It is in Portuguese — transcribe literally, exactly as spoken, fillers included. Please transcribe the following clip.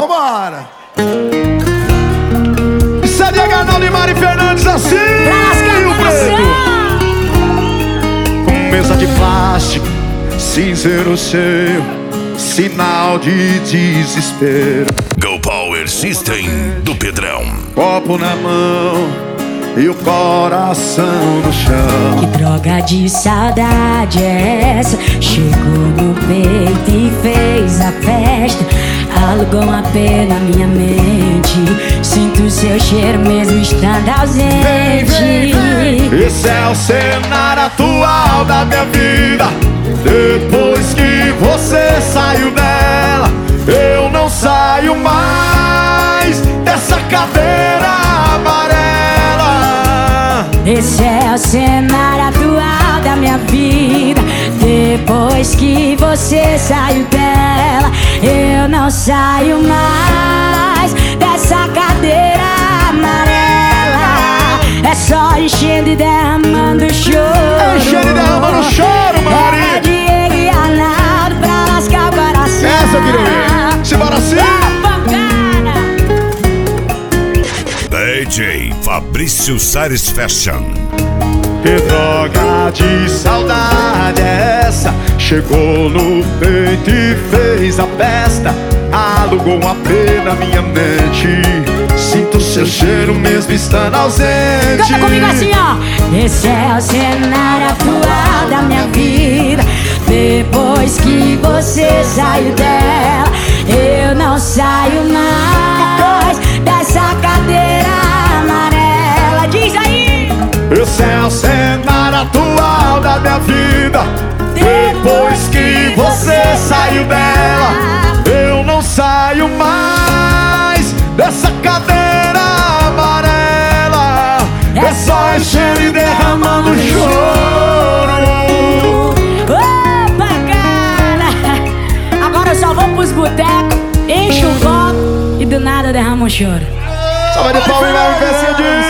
vambora. C D H não de Mari Fernandes assim. O preto. Mesa de plástico, cinzeiro cheio, sinal de desespero. Go Power System do Pedrão. Copo na mão e o coração no chão. Que droga de saudade é essa? Chegou no peito e fez a festa. Alugou um A P na minha mente. Sinto seu cheiro mesmo estando ausente. Vem, vem, vem. Esse é o cenário atual da minha vida. Depois que você saiu dela, eu não saio mais dessa cadeira amarela. Esse é o cenário atual da minha vida. Depois que você saiu dela, eu não saio mais dessa cadeira amarela. É só enchendo e derramando choro. Enchendo e derramando choro, Mari. É Diego e Arnaldo pra lascar o coração. Essa eu queria ver. Simbora assim. D J Fabrício Satisfaction. Que droga de saudade é essa? Chegou no peito e fez a festa. Alugou um A P na minha mente. Sinto seu cheiro mesmo estando ausente. Canta comigo assim, ó. Esse é o cenário atual da minha vida. Depois que você saiu dela, eu não saio mais dessa cadeira amarela. Diz aí. Esse é o cenário atual da minha vida. Depois que você saiu dela, eu não saio mais dessa cadeira amarela. É só enchendo e derramando choro. Opa, cara! Agora eu só vou pros botecos, encho o copo e do nada derramo um choro. Salve de pau e vai, pecinha disso.